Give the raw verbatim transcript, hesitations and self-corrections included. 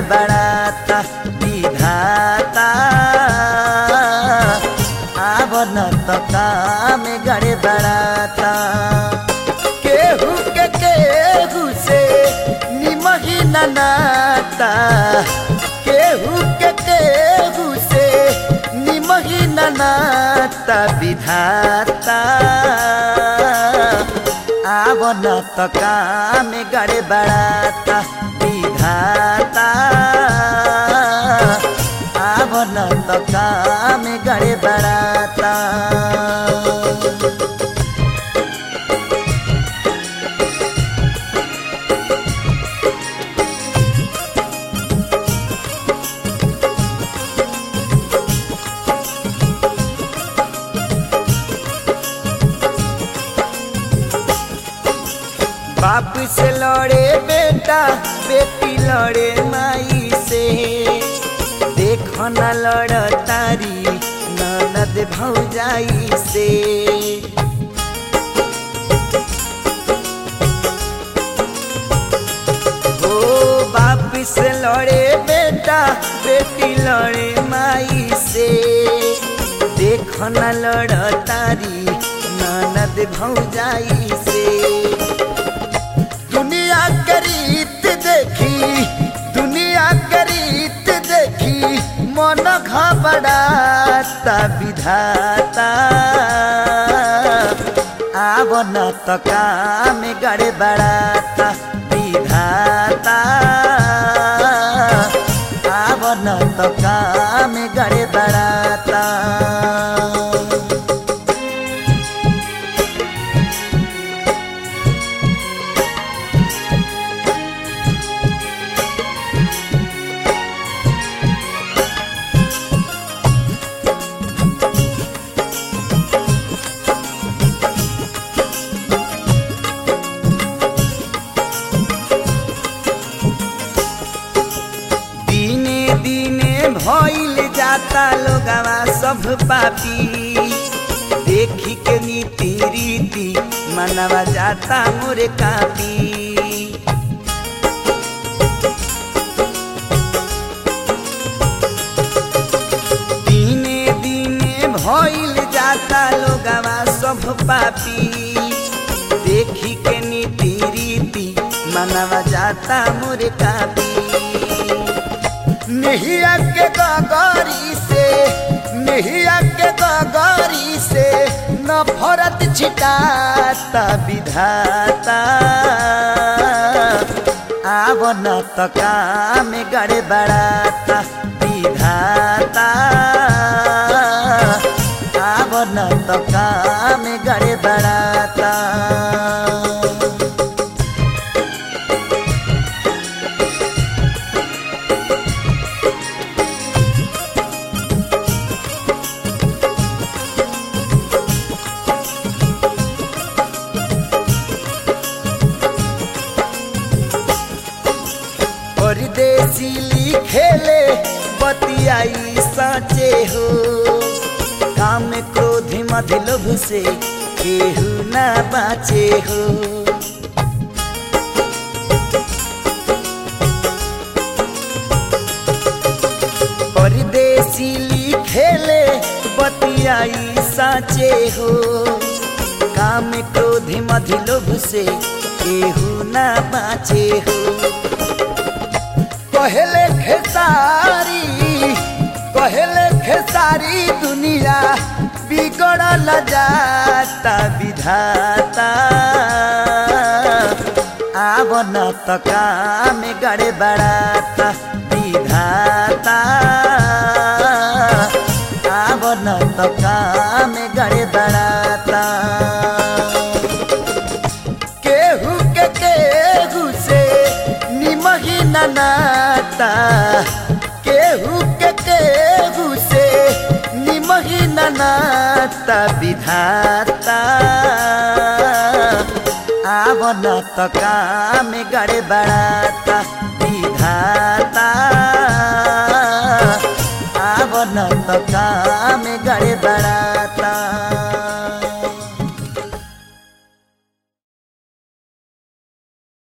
बड़ाता विधाता आवन तो काम गड़े बड़ाता केहू के केहू से निमही नाता केहू के केहू से निमही नाता विधाता आवन तो काम गड़े बड़ाता विधाता आवन तो काम गड़े बड़ाता बाप से लड़े बेटा बेटी लड़े माई से देखो न लड़ तारी ननद भौजाई से ओ बाप से लड़े बेटा बेटी लड़े माई से देखो न लड़ तारी ननद भौजाई से दुनिया के रीत देखी दुनिया के रीत देखी मन घबराता विधाता आवन तो काम गड़े बड़ाता विधाता आवन तो काम गड़े बड़ाता भइल जाता लोगवा सब पापी देखी के नीति रीति मनवा जाता मोरे कापी दिने दिने भइल जाता लोगवा सब पापी देखी के नीति रीति मनवा जाता मोरे कापी नहिया के गगरी से नहिया के गगरी से नफरत छिटाता विधाता आवन तो काम गड़े बड़ाता विधाता आवन तो काम गड़े बड़ाता परदेसी लिखेले बतियाई साचे हो काम क्रोध मध लोभ से केहू ना बाचे हो परदेसी लिखेले बतियाई साचे हो काम क्रोध मध लोभ से केहू ना बाचे हो कहले खेसारी कहले खेसारी दुनिया बिगड़ल जाता विधाता आवन तो काम गड़े बड़ाता विधाता आवन तो काम गड़े बड़ाता केहू के केहू से निमही नाता केहू के केहू से निमही नाता विधाता आवन तो काम गड़े बड़ाता विधाता आवन तो काम गड़े बड़ा